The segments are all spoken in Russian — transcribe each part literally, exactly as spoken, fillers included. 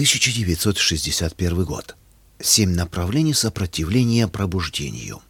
тысяча девятьсот шестьдесят первый год. Семь направлений сопротивления пробуждению.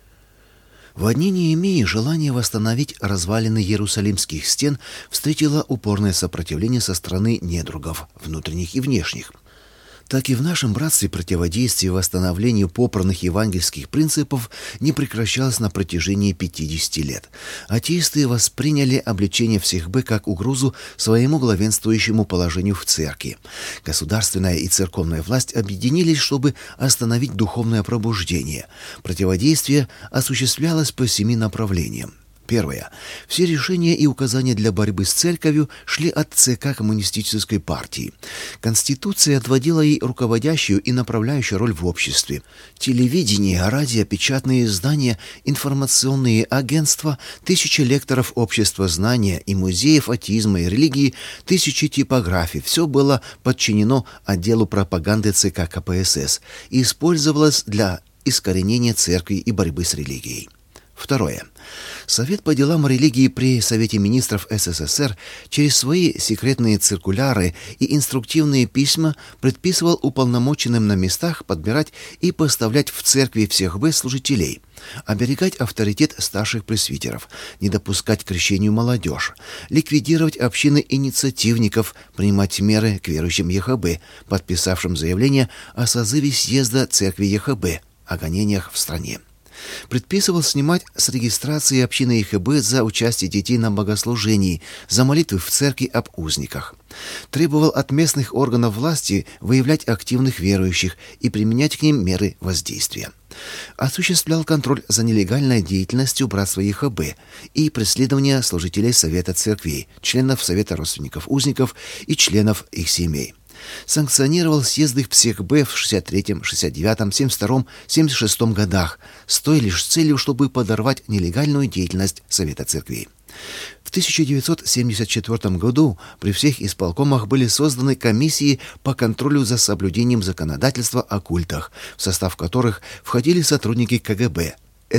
В одни Неемии желание восстановить развалины Иерусалимских стен встретило упорное сопротивление со стороны недругов, внутренних и внешних. Так и в нашем братстве противодействие восстановлению попранных евангельских принципов не прекращалось на протяжении пятидесяти лет. Атеисты восприняли обличение всех Б как угрозу своему главенствующему положению в церкви. Государственная и церковная власть объединились, чтобы остановить духовное пробуждение. Противодействие осуществлялось по семи направлениям. Первое. Все решения и указания для борьбы с церковью шли от ЦК Коммунистической партии. Конституция отводила ей руководящую и направляющую роль в обществе. Телевидение, радио, печатные издания, информационные агентства, тысячи лекторов общества знания и музеев атеизма и религии, тысячи типографий – все было подчинено отделу пропаганды ЦК КПСС и использовалось для искоренения церкви и борьбы с религией. Второе. Совет по делам религии при Совете министров СССР через свои секретные циркуляры и инструктивные письма предписывал уполномоченным на местах подбирать и поставлять в церкви всех Б служителей, оберегать авторитет старших пресвитеров, не допускать к крещению молодежь, ликвидировать общины инициативников, принимать меры к верующим ЕХБ, подписавшим заявление о созыве съезда церкви ЕХБ, о гонениях в стране. Предписывал снимать с регистрации общины ЕХБ за участие детей на богослужении, за молитвы в церкви об узниках. Требовал от местных органов власти выявлять активных верующих и применять к ним меры воздействия. Осуществлял контроль за нелегальной деятельностью братства ЕХБ и преследование служителей Совета церквей, членов Совета родственников узников и членов их семей. Санкционировал съезды всех Б в шестьдесят третьем, шестьдесят девятом, семьдесят втором, семьдесят шестом годах, с той лишь целью, чтобы подорвать нелегальную деятельность Совета церквей. В тысяча девятьсот семьдесят четвёртом году при всех исполкомах были созданы комиссии по контролю за соблюдением законодательства о культах, в состав которых входили сотрудники КГБ,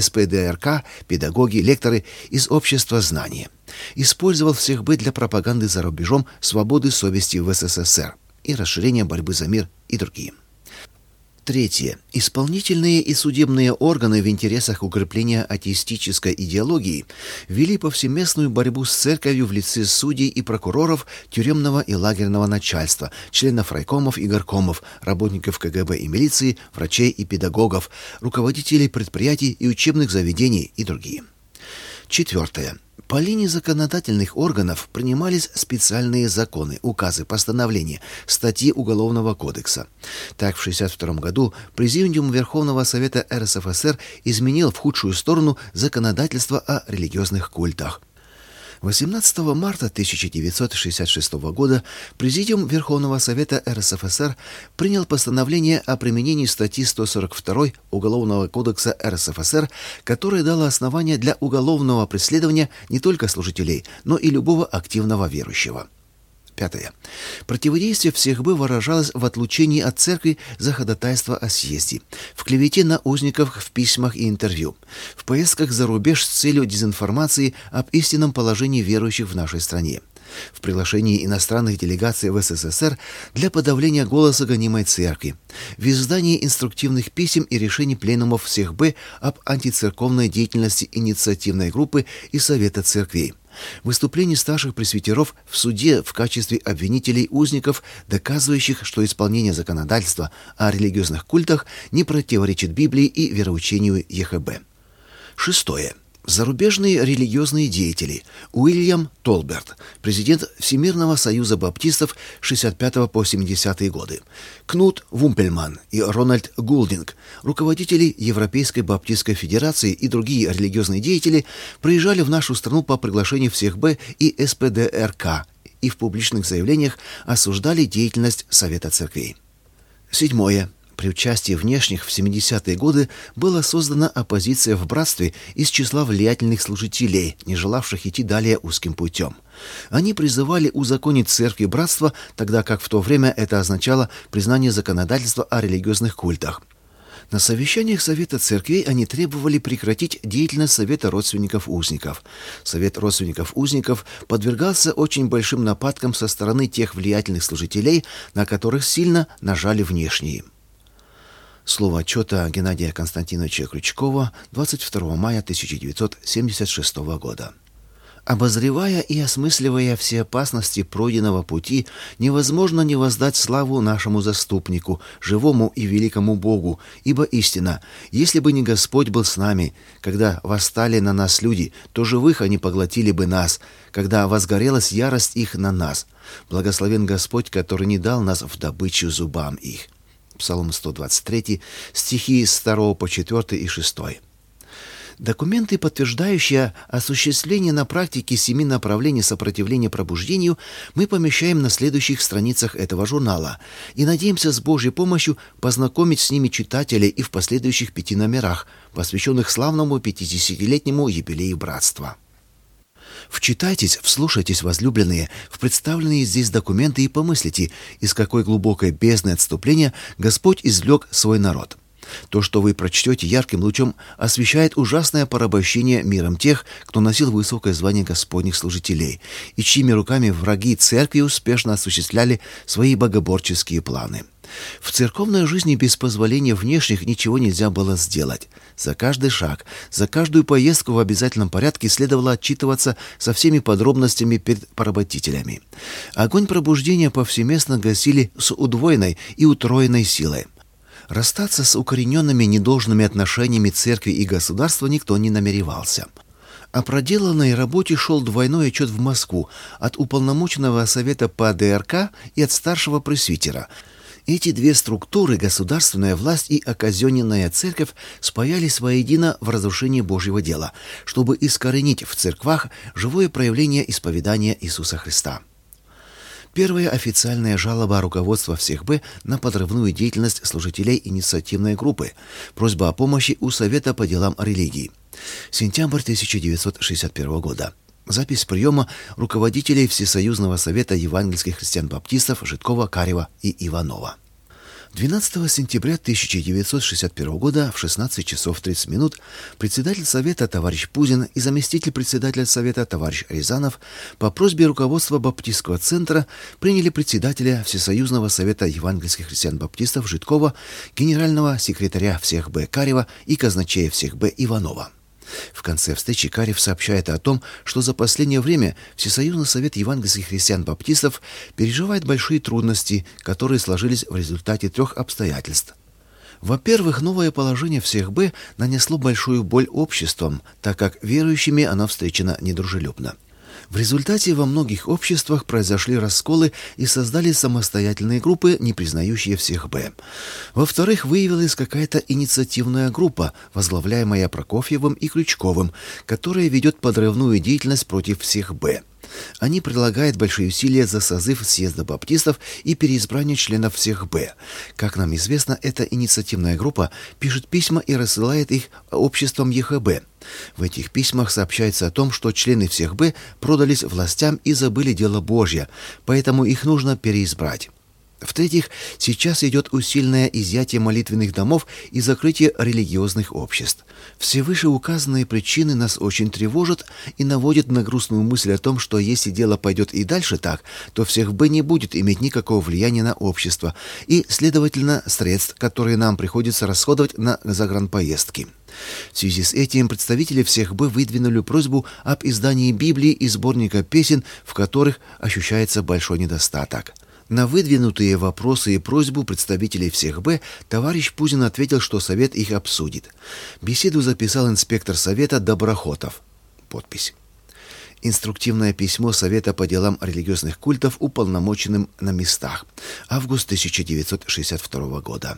СПДРК, педагоги, лекторы из общества знания. Использовал всех Б для пропаганды за рубежом свободы совести в СССР и расширения борьбы за мир и другие. Третье. Исполнительные и судебные органы в интересах укрепления атеистической идеологии вели повсеместную борьбу с церковью в лице судей и прокуроров, тюремного и лагерного начальства, членов райкомов и горкомов, работников КГБ и милиции, врачей и педагогов, руководителей предприятий и учебных заведений и другие. Четвертое. По линии законодательных органов принимались специальные законы, указы, постановления, статьи Уголовного кодекса. Так, в шестьдесят втором году Президиум Верховного Совета РСФСР изменил в худшую сторону законодательство о религиозных культах. восемнадцатого марта тысяча девятьсот шестьдесят шестого года Президиум Верховного Совета РСФСР принял постановление о применении статьи сто сорок два Уголовного кодекса РСФСР, которое дало основание для уголовного преследования не только служителей, но и любого активного верующего. Пятое. Противодействие всех Б выражалось в отлучении от церкви за ходатайство о съезде, в клевете на узников в письмах и интервью, в поездках за рубеж с целью дезинформации об истинном положении верующих в нашей стране, в приглашении иностранных делегаций в СССР для подавления голоса гонимой церкви, в издании инструктивных писем и решений пленумов всех Б об антицерковной деятельности инициативной группы и Совета церквей, выступлений старших пресвитеров в суде в качестве обвинителей узников, доказывающих, что исполнение законодательства о религиозных культах не противоречит Библии и вероучению ЕХБ. Шестое. Зарубежные религиозные деятели. Уильям Толберт, президент Всемирного союза баптистов с шестьдесят пятого по семидесятые годы. Кнут Вумпельман и Рональд Гулдинг, руководители Европейской баптистской федерации и другие религиозные деятели, приезжали в нашу страну по приглашению всех Б и СПДРК и в публичных заявлениях осуждали деятельность Совета церквей. Седьмое. При участии внешних в семидесятые годы была создана оппозиция в братстве из числа влиятельных служителей, не желавших идти далее узким путем. Они призывали узаконить церкви братства, тогда как в то время это означало признание законодательства о религиозных культах. На совещаниях Совета Церквей они требовали прекратить деятельность Совета родственников узников. Совет родственников узников подвергался очень большим нападкам со стороны тех влиятельных служителей, на которых сильно нажали внешние. Слово отчета Геннадия Константиновича Крючкова двадцать второго мая тысяча девятьсот семьдесят шестого года. Обозревая и осмысливая все опасности пройденного пути, невозможно не воздать славу нашему заступнику, живому и великому Богу, ибо истина, если бы не Господь был с нами, когда восстали на нас люди, то живых они поглотили бы нас, когда возгорелась ярость их на нас. Благословен Господь, который не дал нас в добычу зубам их. Псалом сто двадцать три, стихи с второго по четвёртый и шестой. Документы, подтверждающие осуществление на практике семи направлений сопротивления пробуждению, мы помещаем на следующих страницах этого журнала и надеемся с Божьей помощью познакомить с ними читателей и в последующих пяти номерах, посвященных славному пятидесятилетнему юбилею братства. Вчитайтесь, вслушайтесь, возлюбленные, в представленные здесь документы и помыслите, из какой глубокой бездны отступления Господь извлек свой народ. То, что вы прочтете, ярким лучом освещает ужасное порабощение миром тех, кто носил высокое звание Господних служителей, и чьими руками враги церкви успешно осуществляли свои богоборческие планы. В церковной жизни без позволения внешних ничего нельзя было сделать. За каждый шаг, за каждую поездку в обязательном порядке следовало отчитываться со всеми подробностями перед поработителями. Огонь пробуждения повсеместно гасили с удвоенной и утроенной силой. Расстаться с укорененными недолжными отношениями церкви и государства никто не намеревался. О проделанной работе шел двойной отчет в Москву от уполномоченного совета по ДРК и от старшего пресвитера. Эти две структуры, государственная власть и оказененная церковь, спаялись воедино в разрушении Божьего дела, чтобы искоренить в церквах живое проявление исповедания Иисуса Христа. Первая официальная жалоба руководства всех Б на подрывную деятельность служителей инициативной группы. Просьба о помощи у Совета по делам религии. Сентябрь тысяча девятьсот шестьдесят первого года. Запись приема руководителей Всесоюзного совета евангельских христиан-баптистов Жидкова, Карева и Иванова. двенадцатого сентября тысяча девятьсот шестьдесят первого года в шестнадцать часов тридцать минут председатель Совета товарищ Пузин и заместитель председателя Совета товарищ Рязанов по просьбе руководства Баптистского центра приняли председателя Всесоюзного совета евангельских христиан-баптистов Жидкова, генерального секретаря всех Б Карева и казначея всех Б Иванова. В конце встречи Карев сообщает о том, что за последнее время Всесоюзный совет евангельских христиан-баптистов переживает большие трудности, которые сложились в результате трех обстоятельств. Во-первых, новое положение всех Б нанесло большую боль обществам, так как верующими оно встречено недружелюбно. В результате во многих обществах произошли расколы и создали самостоятельные группы, не признающие всех Б. Во-вторых, выявилась какая-то инициативная группа, возглавляемая Прокофьевым и Крючковым, которая ведет подрывную деятельность против всех Б. Они прилагают большие усилия за созыв съезда баптистов и переизбрание членов всех Б. Как нам известно, эта инициативная группа пишет письма и рассылает их обществам ЕХБ. В этих письмах сообщается о том, что члены всех Б продались властям и забыли дело Божье, поэтому их нужно переизбрать. В-третьих, сейчас идет усиленное изъятие молитвенных домов и закрытие религиозных обществ. Все вышеуказанные причины нас очень тревожат и наводят на грустную мысль о том, что если дело пойдет и дальше так, то всех Б не будет иметь никакого влияния на общество и, следовательно, средств, которые нам приходится расходовать на загранпоездки. В связи с этим представители всех Б выдвинули просьбу об издании Библии и сборника песен, в которых ощущается большой недостаток. На выдвинутые вопросы и просьбу представителей всех Б товарищ Пузин ответил, что совет их обсудит. Беседу записал инспектор совета Доброхотов. Подпись. Инструктивное письмо Совета по делам религиозных культов уполномоченным на местах. Август тысяча девятьсот шестьдесят второго года.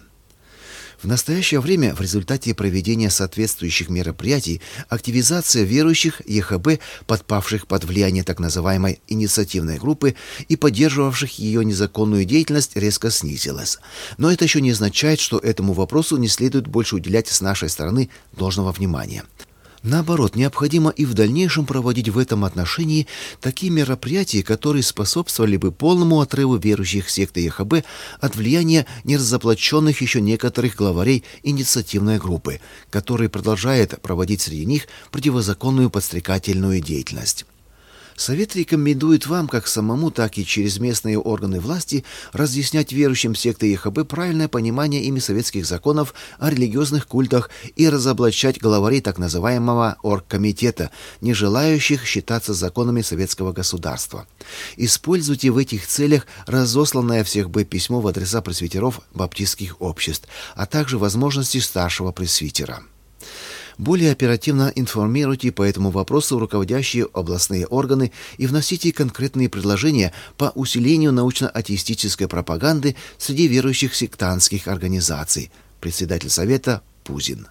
В настоящее время в результате проведения соответствующих мероприятий активизация верующих ЕХБ, подпавших под влияние так называемой инициативной группы и поддерживавших ее незаконную деятельность, резко снизилась. Но это еще не означает, что этому вопросу не следует больше уделять с нашей стороны должного внимания. Наоборот, необходимо и в дальнейшем проводить в этом отношении такие мероприятия, которые способствовали бы полному отрыву верующих секты ЕХБ от влияния неразоблаченных еще некоторых главарей инициативной группы, которые продолжают проводить среди них противозаконную подстрекательную деятельность. Совет рекомендует вам, как самому, так и через местные органы власти, разъяснять верующим секты ЕХБ правильное понимание ими советских законов о религиозных культах и разоблачать главарей так называемого оргкомитета, не желающих считаться законами советского государства. Используйте в этих целях разосланное всех Б письмо в адреса пресвитеров баптистских обществ, а также возможности старшего пресвитера. Более оперативно информируйте по этому вопросу руководящие областные органы и вносите конкретные предложения по усилению научно-атеистической пропаганды среди верующих сектантских организаций. Председатель Совета Пузин.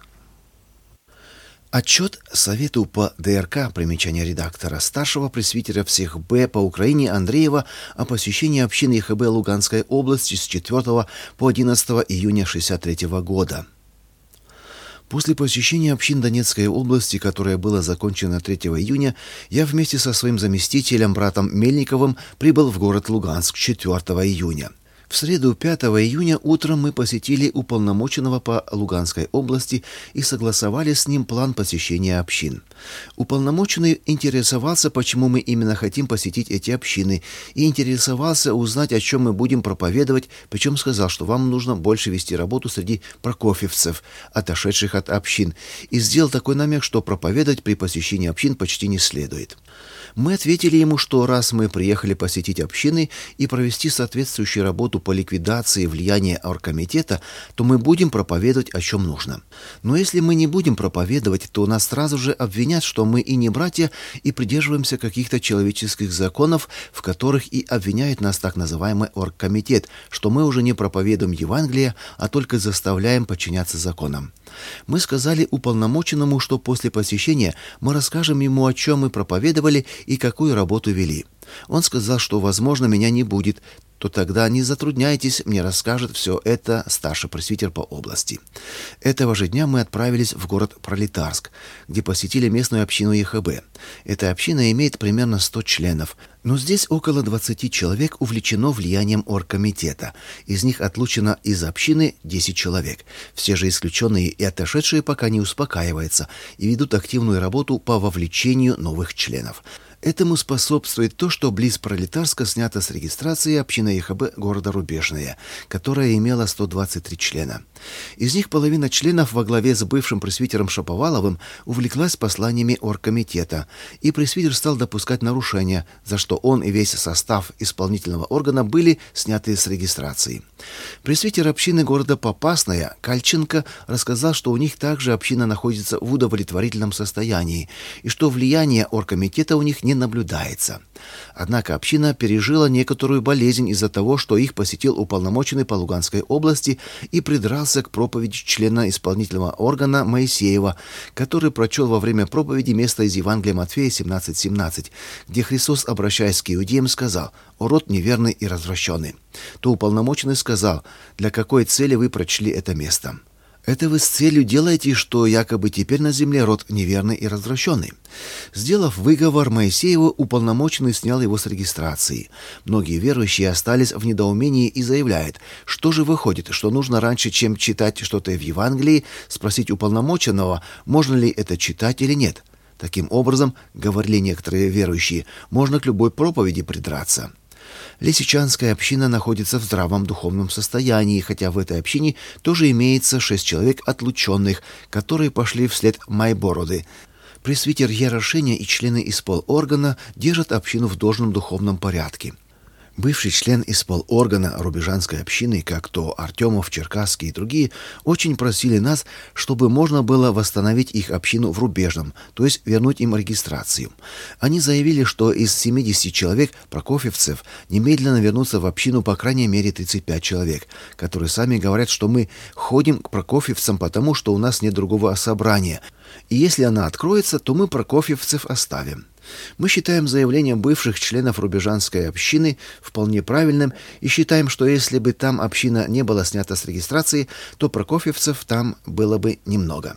Отчет Совету по ДРК, примечание редактора, старшего пресвитера всех Б по Украине Андреева о посещении общины ЕХБ Луганской области с четвёртого по одиннадцатое июня шестьдесят третьего года. После посещения общин Донецкой области, которое было закончено третьего июня, я вместе со своим заместителем, братом Мельниковым, прибыл в город Луганск четвёртого июня. В среду пятого июня утром мы посетили уполномоченного по Луганской области и согласовали с ним план посещения общин. Уполномоченный интересовался, почему мы именно хотим посетить эти общины, и интересовался узнать, о чем мы будем проповедовать, причем сказал, что вам нужно больше вести работу среди прокофьевцев, отошедших от общин, и сделал такой намек, что проповедовать при посещении общин почти не следует. Мы ответили ему, что раз мы приехали посетить общины и провести соответствующую работу по ликвидации влияния оргкомитета, то мы будем проповедовать, о чем нужно. Но если мы не будем проповедовать, то нас сразу же обвинят, что мы и не братья, и придерживаемся каких-то человеческих законов, в которых и обвиняет нас так называемый оргкомитет, что мы уже не проповедуем Евангелие, а только заставляем подчиняться законам. Мы сказали уполномоченному, что после посещения мы расскажем ему, о чем мы проповедовали и какую работу вели. Он сказал, что, возможно, меня не будет, то тогда не затрудняйтесь, мне расскажет все это старший пресвитер по области. Этого же дня мы отправились в город Пролетарск, где посетили местную общину ЕХБ. Эта община имеет примерно сто членов, но здесь около двадцати человек увлечено влиянием оргкомитета. Из них отлучено из общины десять человек. Все же исключенные и отошедшие пока не успокаиваются и ведут активную работу по вовлечению новых членов. Этому способствует то, что близ Пролетарска снята с регистрации община ЕХБ города Рубежное, которая имела сто двадцать три члена. Из них половина членов во главе с бывшим пресвитером Шаповаловым увлеклась посланиями оргкомитета, и пресвитер стал допускать нарушения, за что он и весь состав исполнительного органа были сняты с регистрации. Пресвитер общины города Попасная Кальченко рассказал, что у них также община находится в удовлетворительном состоянии, и что влияние оргкомитета у них не наблюдается. Однако община пережила некоторую болезнь из-за того, что их посетил уполномоченный по Луганской области и придрался к проповеди члена исполнительного органа Моисеева, который прочел во время проповеди место из Евангелия Матфея семнадцать семнадцать, где Христос, обращаясь к иудеям, сказал: «О род неверный и развращенный». То уполномоченный сказал: «Для какой цели вы прочли это место?» Это вы с целью делаете, что якобы теперь на земле род неверный и развращенный. Сделав выговор Моисееву, уполномоченный снял его с регистрации. Многие верующие остались в недоумении и заявляют, что же выходит, что нужно раньше, чем читать что-то в Евангелии, спросить уполномоченного, можно ли это читать или нет. Таким образом, говорили некоторые верующие, можно к любой проповеди придраться. Лисичанская община находится в здравом духовном состоянии, хотя в этой общине тоже имеется шесть человек отлученных, которые пошли вслед Майбороды. Пресвитер Ярошеня и члены исполоргана держат общину в должном духовном порядке. Бывший член исполоргана Рубежанской общины, как то Артемов, Черкасский и другие, очень просили нас, чтобы можно было восстановить их общину в Рубежном, то есть вернуть им регистрацию. Они заявили, что из семидесяти человек прокофьевцев немедленно вернутся в общину по крайней мере тридцать пять человек, которые сами говорят, что мы ходим к прокофьевцам потому, что у нас нет другого собрания, и если она откроется, то мы прокофьевцев оставим. Мы считаем заявление бывших членов Рубежанской общины вполне правильным и считаем, что если бы там община не была снята с регистрации, то прокофьевцев там было бы немного.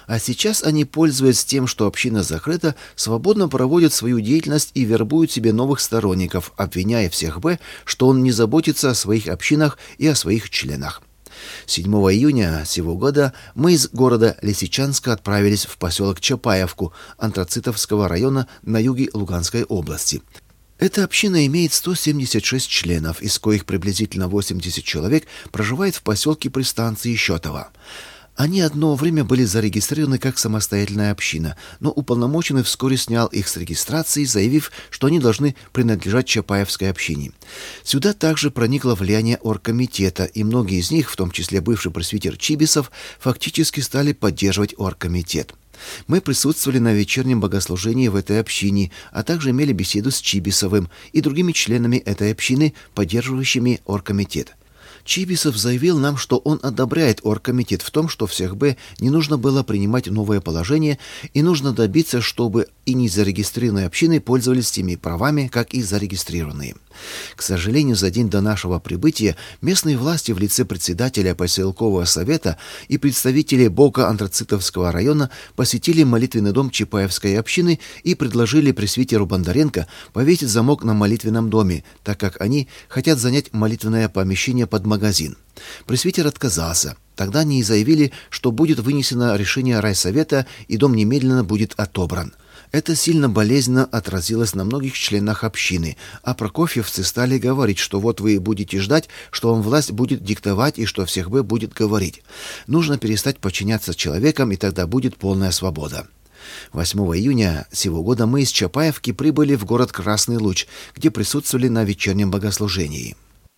А сейчас они, пользуясь тем, что община закрыта, свободно проводят свою деятельность и вербуют себе новых сторонников, обвиняя всех Б, что он не заботится о своих общинах и о своих членах. седьмого июня сего года мы из города Лисичанска отправились в поселок Чапаевку Антрацитовского района на юге Луганской области. Эта община имеет сто семьдесят шесть членов, из коих приблизительно восемьдесят человек проживает в поселке при станции Щетово. Они одно время были зарегистрированы как самостоятельная община, но уполномоченный вскоре снял их с регистрации, заявив, что они должны принадлежать Чапаевской общине. Сюда также проникло влияние оргкомитета, и многие из них, в том числе бывший пресвитер Чибисов, фактически стали поддерживать оргкомитет. Мы присутствовали на вечернем богослужении в этой общине, а также имели беседу с Чибисовым и другими членами этой общины, поддерживающими оргкомитет. Чибисов заявил нам, что он одобряет оргкомитет в том, что всех Б не нужно было принимать новое положение и нужно добиться, чтобы и незарегистрированные общины пользовались теми правами, как и зарегистрированные. К сожалению, за день до нашего прибытия местные власти в лице председателя поселкового совета и представителей Бока Антрацитовского района посетили молитвенный дом Чапаевской общины и предложили пресвитеру Бондаренко повесить замок на молитвенном доме, так как они хотят занять молитвенное помещение под магазин. Пресвитер отказался. Тогда они и заявили, что будет вынесено решение райсовета и дом немедленно будет отобран. Это сильно болезненно отразилось на многих членах общины, а прокофьевцы стали говорить, что вот вы будете ждать, что вам власть будет диктовать и что всех Б будет говорить. Нужно перестать подчиняться человекам, и тогда будет полная свобода. восьмого июня сего года мы из Чапаевки прибыли в город Красный Луч, где присутствовали на вечернем богослужении.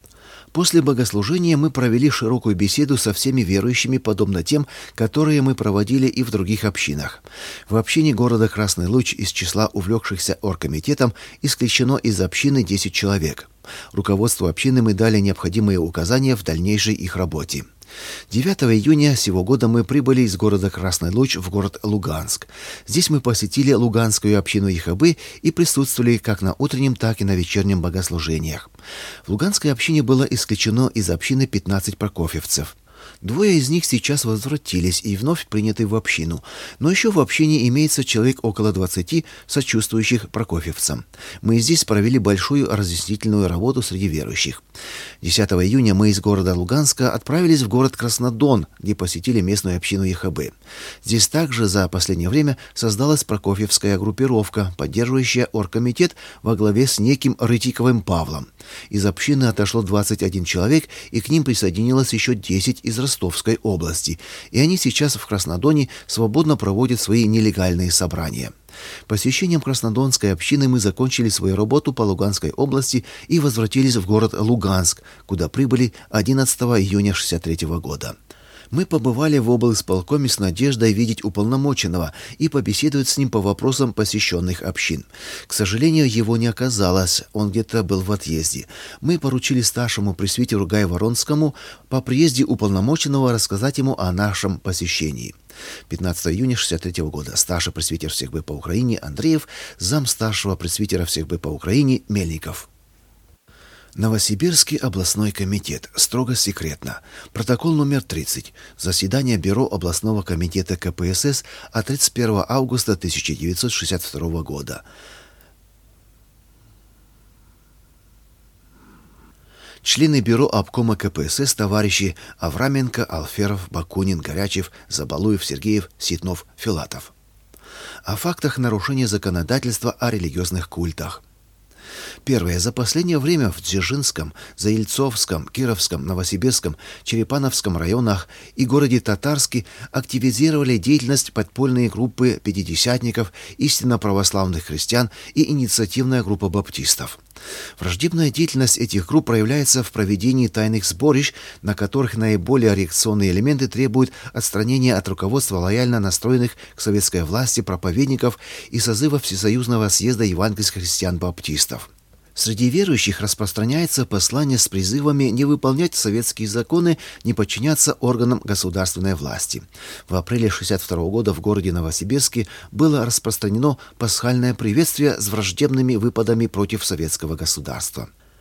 После богослужения мы провели широкую беседу со всеми верующими, подобно тем, которые мы проводили и в других общинах. В общине города Красный Луч из числа увлекшихся оргкомитетом исключено из общины десять человек. Руководству общины мы дали необходимые указания в дальнейшей их работе. девятого июня сего года мы прибыли из города Красный Луч в город Луганск. Здесь мы посетили Луганскую общину ЕХБ и присутствовали как на утреннем, так и на вечернем богослужениях. В Луганской общине было исключено из общины пятнадцать прокофьевцев. Двое из них сейчас возвратились и вновь приняты в общину, но еще в общине имеется человек около двадцати сочувствующих прокофьевцам. Мы здесь провели большую разъяснительную работу среди верующих. десятого июня мы из города Луганска отправились в город Краснодон, где посетили местную общину ЕХБ. Здесь также за последнее время создалась прокофьевская группировка, поддерживающая оргкомитет во главе с неким Рытиковым Павлом. Из общины отошло двадцать один человек, и к ним присоединилось еще десять из Ростовской области, и они сейчас в Краснодоне свободно проводят свои нелегальные собрания. Посещением Краснодонской общины мы закончили свою работу по Луганской области и возвратились в город Луганск, куда прибыли одиннадцатого июня шестьдесят третьего года. Мы побывали в облисполкоме с надеждой видеть уполномоченного и побеседовать с ним по вопросам посещенных общин. К сожалению, его не оказалось, он где-то был в отъезде. Мы поручили старшему пресвитеру Гаю Воронскому по приезде уполномоченного рассказать ему о нашем посещении. пятнадцатого июня шестьдесят третьего года старший пресвитер всех Б по Украине Андреев, зам старшего пресвитера всех Б по Украине Мельников. Новосибирский областной комитет. Строго секретно. Протокол номер тридцать. Заседание Бюро областного комитета ка пэ эс эс от тридцать первого августа тысяча девятьсот шестьдесят второго года. Члены бюро обкома ка пэ эс эс товарищи Авраменко, Алферов, Бакунин, Горячев, Забалуев, Сергеев, Ситнов, Филатов. О фактах нарушения законодательства о религиозных культах. Первое. За последнее время в Дзержинском, Заильцовском, Кировском, Новосибирском, Черепановском районах и городе Татарске активизировали деятельность подпольные группы пятидесятников, истинно православных христиан и инициативная группа баптистов. Враждебная деятельность этих групп проявляется в проведении тайных сборищ, на которых наиболее реакционные элементы требуют отстранения от руководства лояльно настроенных к советской власти проповедников и созыва Всесоюзного съезда евангельских христиан-баптистов. Среди верующих распространяется послание с призывами не выполнять советские законы, не подчиняться органам государственной власти. В апреле шестьдесят второго года в городе Новосибирске было распространено пасхальное приветствие с враждебными выпадами против советского государства.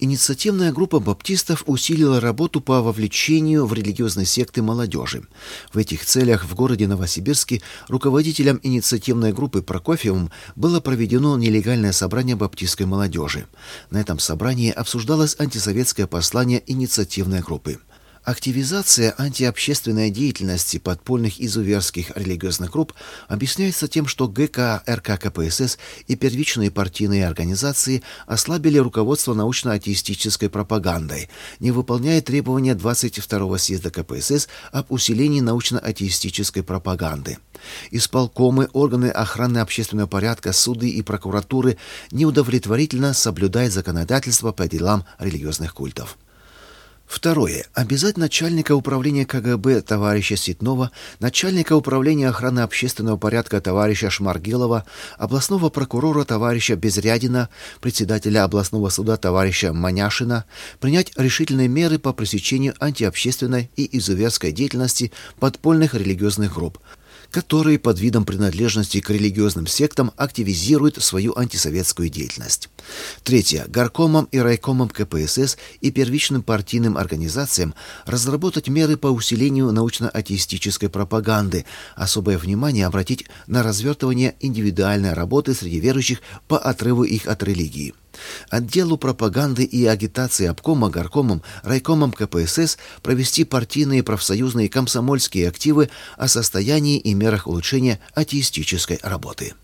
Инициативная группа баптистов усилила работу по вовлечению в религиозные секты молодежи. В этих целях в городе Новосибирске руководителем инициативной группы Прокофьевым было проведено нелегальное собрание баптистской молодежи. На этом собрании обсуждалось антисоветское послание инициативной группы. Активизация антиобщественной деятельности подпольных изуверских религиозных групп объясняется тем, что ГК РК КПСС и первичные партийные организации ослабили руководство научно-атеистической пропагандой, не выполняя требования двадцать второго съезда КПСС об усилении научно-атеистической пропаганды. Исполкомы, органы охраны общественного порядка, суды и прокуратуры неудовлетворительно соблюдают законодательство по делам религиозных культов. Второе. Обязать начальника управления КГБ товарища Ситнова, начальника управления охраны общественного порядка товарища Шмаргелова, областного прокурора товарища Безрядина, председателя областного суда товарища Маняшина принять решительные меры по пресечению антиобщественной и изуверской деятельности подпольных религиозных групп, которые под видом принадлежности к религиозным сектам активизируют свою антисоветскую деятельность. Третье. Горкомам и райкомам КПСС и первичным партийным организациям разработать меры по усилению научно-атеистической пропаганды, особое внимание обратить на развертывание индивидуальной работы среди верующих по отрыву их от религии. Отделу пропаганды и агитации обкома, горкомам, райкомам КПСС провести партийные, профсоюзные, комсомольские активы о состоянии и мерах улучшения атеистической работы.